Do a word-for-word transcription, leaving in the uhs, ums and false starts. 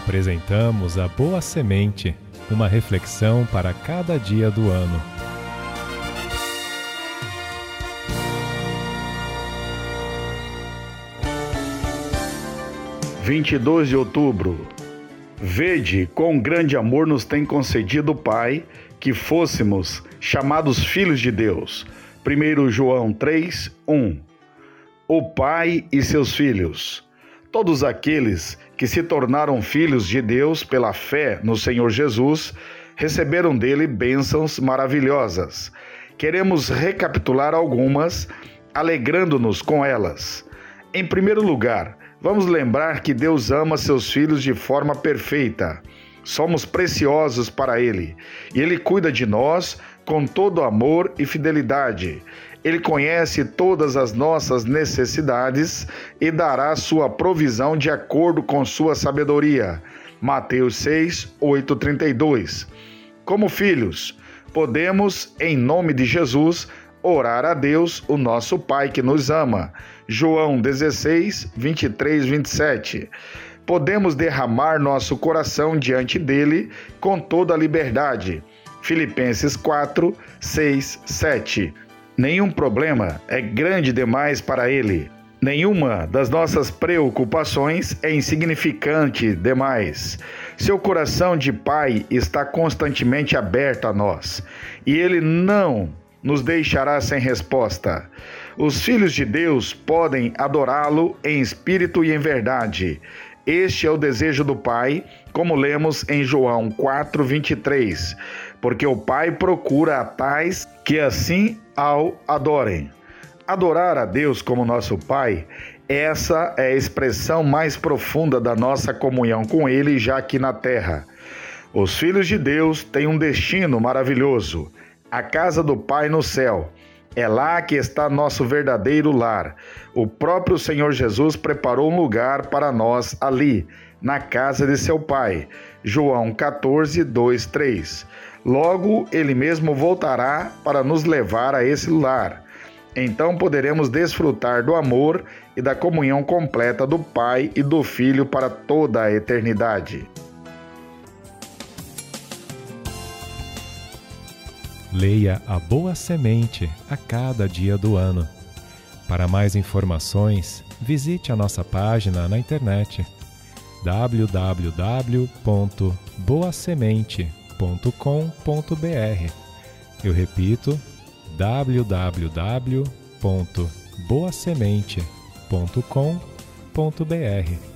Apresentamos a Boa Semente, uma reflexão para cada dia do ano. vinte e dois de outubro. Vede, quão grande amor nos tem concedido o Pai, que fôssemos chamados filhos de Deus. primeiro João três, um. O Pai e seus filhos. Todos aqueles que se tornaram filhos de Deus pela fé no Senhor Jesus, receberam dele bênçãos maravilhosas. Queremos recapitular algumas, alegrando-nos com elas. Em primeiro lugar, vamos lembrar que Deus ama seus filhos de forma perfeita. Somos preciosos para Ele, e Ele cuida de nós com todo amor e fidelidade. Ele conhece todas as nossas necessidades e dará sua provisão de acordo com sua sabedoria. Mateus seis, oito, trinta e dois. Como filhos, podemos, em nome de Jesus, orar a Deus, o nosso Pai que nos ama. João dezesseis, vinte e três, vinte e sete. Podemos derramar nosso coração diante dele com toda a liberdade. Filipenses quatro, seis, sete. Nenhum problema é grande demais para ele. Nenhuma das nossas preocupações é insignificante demais. Seu coração de pai está constantemente aberto a nós, e ele não nos deixará sem resposta. Os filhos de Deus podem adorá-lo em espírito e em verdade. Este é o desejo do Pai, como lemos em João quatro, vinte e três. Porque o Pai procura a tais que assim ao adorem. Adorar a Deus como nosso Pai, essa é a expressão mais profunda da nossa comunhão com Ele já aqui na terra. Os filhos de Deus têm um destino maravilhoso, a casa do Pai no céu. É lá que está nosso verdadeiro lar. O próprio Senhor Jesus preparou um lugar para nós ali, na casa de seu Pai. João quatorze, dois, três. Logo, Ele mesmo voltará para nos levar a esse lar. Então poderemos desfrutar do amor e da comunhão completa do Pai e do Filho para toda a eternidade. Leia a Boa Semente a cada dia do ano. Para mais informações, visite a nossa página na internet w w w ponto boa semente ponto com ponto b r. Eu repito, w w w ponto boa semente ponto com ponto b r.